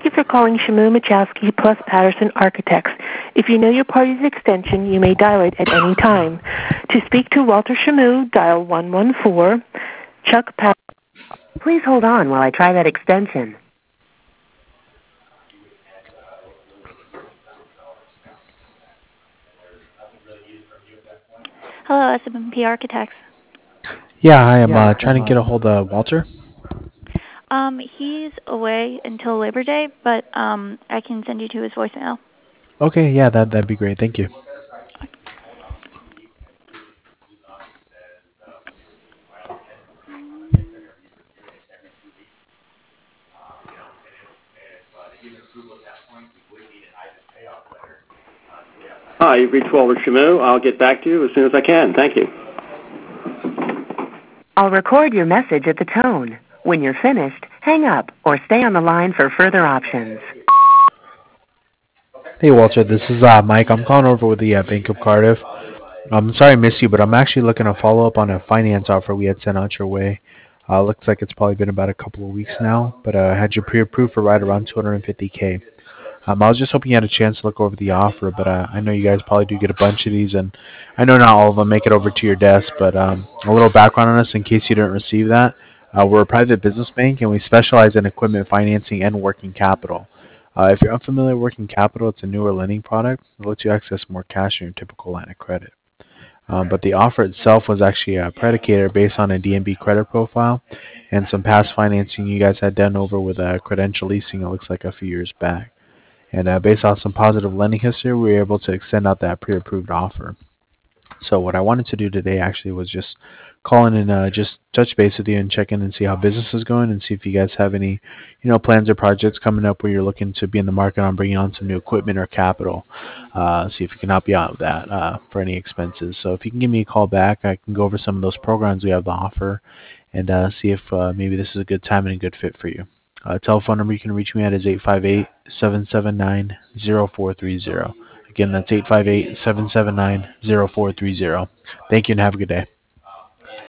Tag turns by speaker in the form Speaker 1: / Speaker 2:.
Speaker 1: you for calling Shamu Machowski plus Patterson Architects. If you know your party's extension, you may dial it at any time. To speak to Walter Shamu, dial 114. Chuck Patterson. Please hold on while I try that extension.
Speaker 2: Hello, SMP Architects.
Speaker 3: Yeah, hi. I'm trying to get a hold of Walter.
Speaker 2: He's away until Labor Day, but I can send you to his voicemail.
Speaker 3: Okay, yeah, that'd be great. Thank you.
Speaker 4: Hi, you've reached Walter Shamu. I'll get back to you as soon as I can. Thank you.
Speaker 1: I'll record your message at the tone. When you're finished, hang up or stay on the line for further options.
Speaker 3: Hey, Walter, this is Mike. I'm calling over with the Bank of Cardiff. I'm sorry I missed you, but I'm actually looking to follow up on a finance offer we had sent out your way. Looks like it's probably been about a couple of weeks now, but I had you pre-approved for right around 250K. I was just hoping you had a chance to look over the offer, but I know you guys probably do get a bunch of these, and I know not all of them make it over to your desk, but a little background on us in case you didn't receive that. We're a private business bank, and we specialize in equipment financing and working capital. If you're unfamiliar with working capital, it's a newer lending product that lets you access more cash in your typical line of credit. But the offer itself was actually predicated based on a DNB credit profile and some past financing you guys had done over with Credential Leasing, it looks like a few years back. And based on some positive lending history, we were able to extend out that pre-approved offer. So what I wanted to do today actually was just call in and just touch base with you and check in and see how business is going and see if you guys have any, plans or projects coming up where you're looking to be in the market on bringing on some new equipment or capital. See if we can help you out with that for any expenses. So if you can give me a call back, I can go over some of those programs we have to offer and see if maybe this is a good time and a good fit for you. Telephone number you can reach me at is 858-779-0430. Again, that's 858-779-0430. Thank you and have a good day.